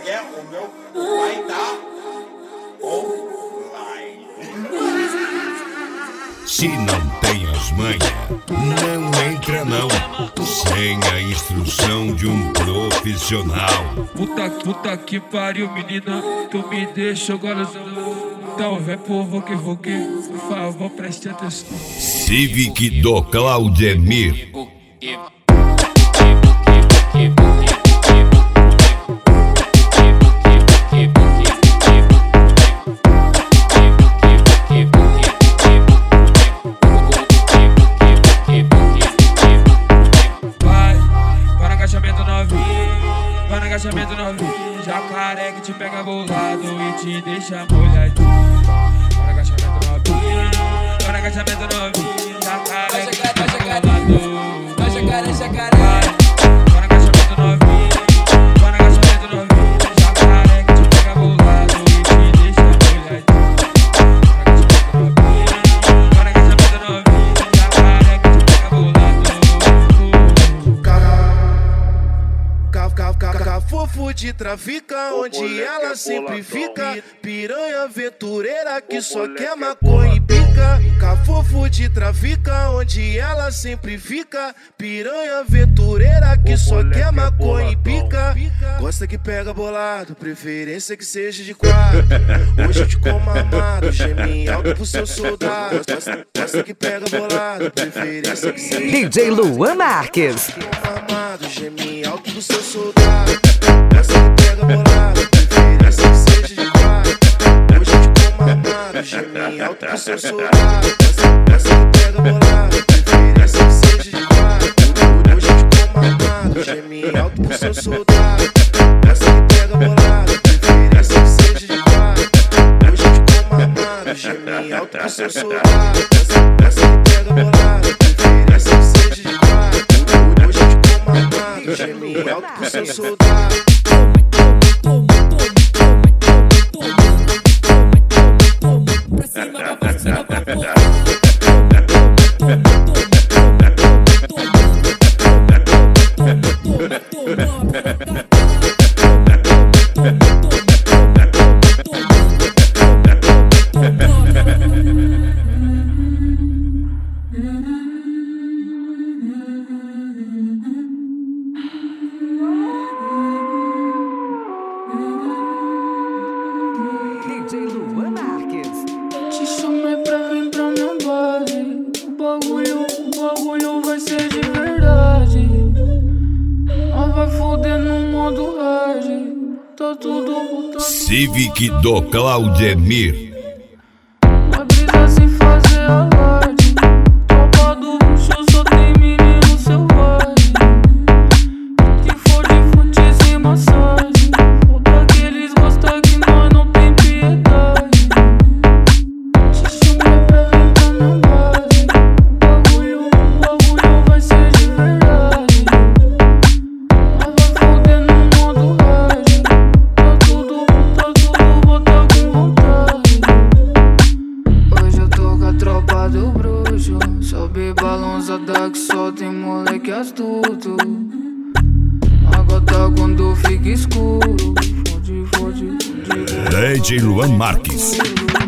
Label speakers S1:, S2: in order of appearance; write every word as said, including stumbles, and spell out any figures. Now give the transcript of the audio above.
S1: que é? O meu pai tá online.
S2: Se não tem as manhas, não entra não, sem a instrução de um profissional.
S3: Puta, puta que pariu, menina, tu me deixa agora. Então vem por voque, voque, por favor, preste atenção.
S2: Civic do Claudemir.
S3: Agachamento novinho, jacaré que te pega bolado e te deixa molhadinho. Para agachamento novinho, para agachamento novinho, jacaré que te pega bolado.
S4: Vai jacaré, jacaré.
S3: Para agachamento novinho, para agachamento novinho, jacaré que te pega bolado e te deixa molhadinho. Para agachamento novinho, jacaré que te pega bolado.
S5: Cafofo de trafica, onde ela sempre fica. Piranha aventureira que só quer maconha e pica. Cafofo de trafica, onde ela sempre fica. Piranha aventureira que só quer maconha e pica. Gosta que pega bolado, preferência que seja de quatro. Hoje eu te como amado, geme alto pro seu soldado. Gosta, gosta que pega bolado, preferência que seja
S6: D J Luan Marques.
S5: amado, geme alto pro seu soldado. Gosta que pega bolado, preferência que seja de quatro. Hoje eu te como amado, geme alto pro seu soldado. Gosta que pega bolado, preferência que seja de quatro. Hoje eu te como amado, geme alto pro seu soldado. Gosta que pega bolado, preferência que seja de quatro. Hoje eu te como amado, geme alto pro seu soldado. Gosta que pega bolado, preferência que seja de quatro. Hoje eu te como amado, geme alto pro seu soldado.
S6: D J Luan Marques.
S4: Te chamei pra vir pra meu baile. O bagulho, o bagulho vai ser de verdade. Nós vai foder no modo hard. Tá tudo botado.
S2: Civic do Claudemir.
S4: Vai brigar sem fazer alarde. Tropa do bucho só tem menino selvagem. Que for de fute sem massagem. Ou daqueles gosta que nós não tem piedade. Te chamei pra vir pra meu baile. O bagulho, o bagulho vai ser de verdade. Nós vai foder no modo hard. Tá tudo, tá tudo bota com vontade. Hoje eu tô com a tropa do bruxo. Sobe balançada que só tem moleque astuto. A gota quando fica escuro. Fode, fode, fode.
S2: D J Luan Marques.